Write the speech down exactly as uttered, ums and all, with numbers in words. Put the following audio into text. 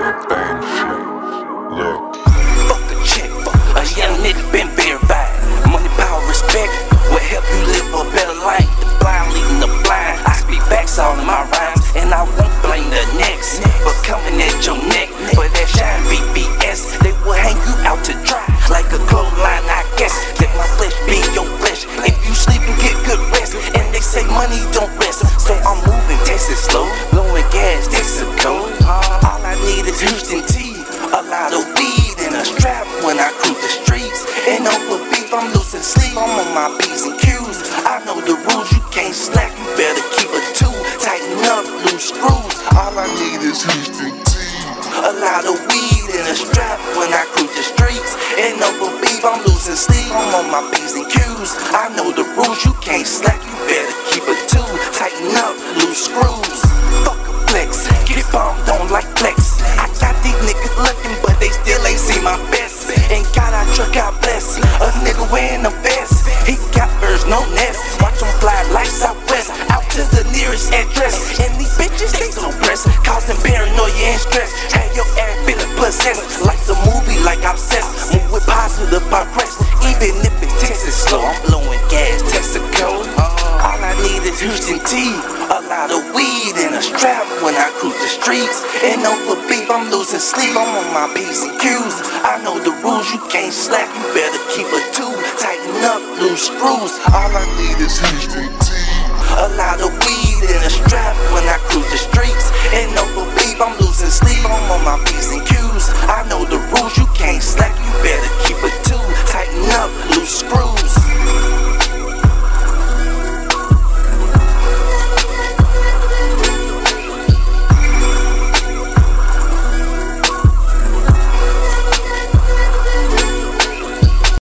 that bang shit. Look. Fuck a chick, a young nigga been verified. Money, power, respect will help you live a better life. The blind leading the blind. I speak facts all in my rhymes, and I won't blame the next. But coming at your neck for that shine B B S, they will hang you out to dry like a clothesline, I guess. Let my flesh be your flesh. If you sleep and get good rest, and they say money don't rest, so I'm moving Texas slow, blowing gas, Texaco. All I need is Houston tea, a lot of weed and a strap when I cruise the streets. And over beef, I'm losing sleep. I'm on my P's and Q's. I know the rules, you can't slack, you better keep a two. Tighten up, loose screws. All I need is Houston tea, a lot of weed and a strap when I cruise the streets. And over beef, I'm losing sleep. I'm on my P's and Q's. I know the rules, you can't slack, you better keep a two. Tighten up, loose screws. Fuck a flex, get bombed on like flex. I got these niggas looking, but they still ain't see my best. And God, I truck, God bless. A nigga wearing a vest, he got birds, no nest. Watch him fly like Southwest, out to the nearest address. And these bitches, they so pressed, causing paranoia and stress. Have your ass feeling possessed, like the movie, like I'm obsessed. Move with positive progress, even if it's Texas slow. I'm blowing gas, Texaco. All I need is Houston tea, a lot of weed and a strap when I cruise the streets. And over beef, I'm losing sleep. I'm on my P's and Q's. I know the rules, you can't slack, you better keep a two. Tighten up, loose screws. All I need is Houston tea, a lot of weed and a strap when I cruise the streets. And over beef, I'm losing sleep. I'm on my P's and Q's. I know the rules, you can't slack, you better keep a two. Tighten up, loose screws.